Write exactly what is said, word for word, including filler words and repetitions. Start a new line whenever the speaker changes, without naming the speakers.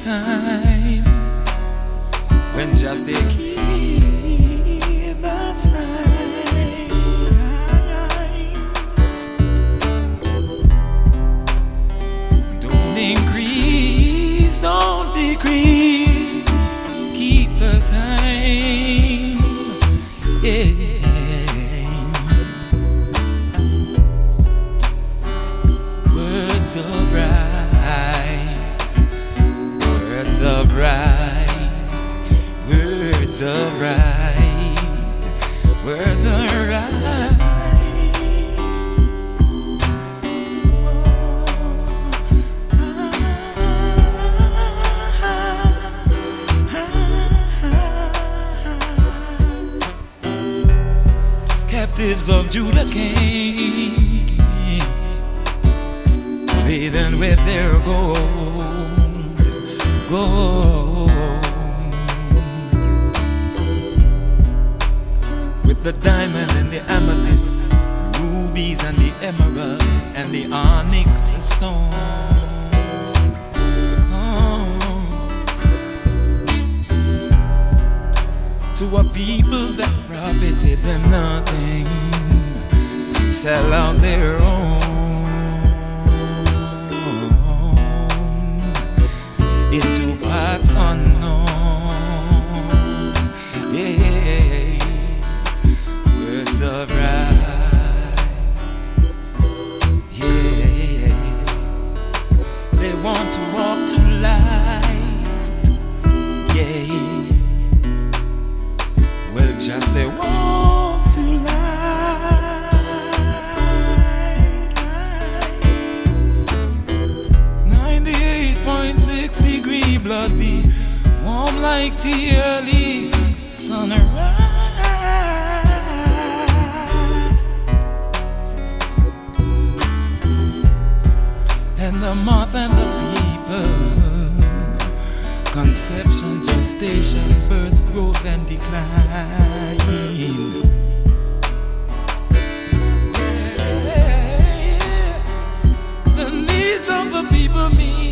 time. When just say keep the time. Don't increase, don't decrease. Keep the time. Yeah. Words of right, words of right, words of right, words of right. Captives of Judah came, laden with their gold, gold, with the diamond and the amethyst, rubies and the emerald and the onyx stone. Oh. To a people that profited them nothing, sell out their own into paths unknown. Yeah, words of right. Yeah, they want to walk to light. Yeah, well, just say walk to light. ninety-eight point six degree blood be warm like tea early sunrise. And the moth and the people, conception, gestation, birth, growth and decline. Yeah, the needs of the people meet.